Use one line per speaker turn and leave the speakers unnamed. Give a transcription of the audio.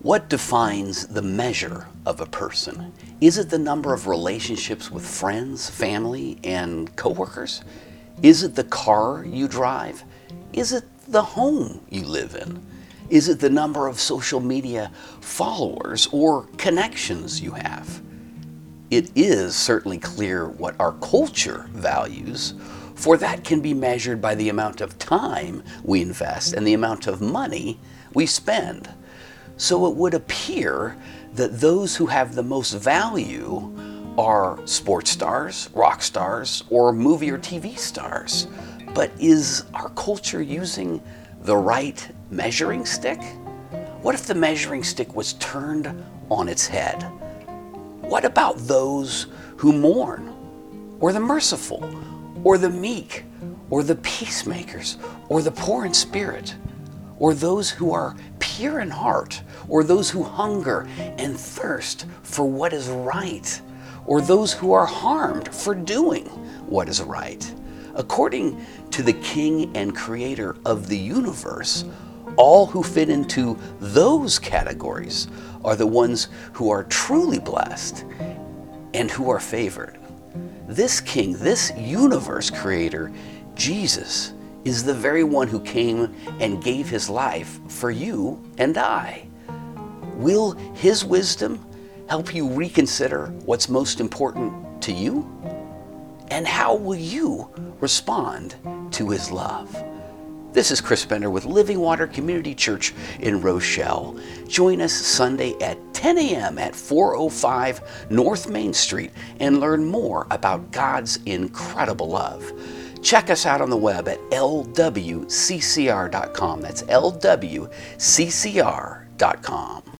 What defines the measure of a person? Is it the number of relationships with friends, family, and coworkers? Is it the car you drive? Is it the home you live in? Is it the number of social media followers or connections you have? It is certainly clear what our culture values, for that can be measured by the amount of time we invest and the amount of money we spend. So it would appear that those who have the most value are sports stars, rock stars, or movie or TV stars. But is our culture using the right measuring stick? What if the measuring stick was turned on its head? What about those who mourn, or the merciful, or the meek, or the peacemakers, or the poor in spirit, or those who are pure in heart, or those who hunger and thirst for what is right, or those who are harmed for doing what is right? According to the King and Creator of the universe, all who fit into those categories are the ones who are truly blessed and who are favored. This King, this universe creator, Jesus, is the very one who came and gave his life for you and I. Will his wisdom help you reconsider what's most important to you? And how will you respond to his love? This is Chris Bender with Living Water Community Church in Rochelle. Join us Sunday at 10 a.m. at 405 North Main Street and learn more about God's incredible love. Check us out on the web at lwccr.com. That's lwccr.com.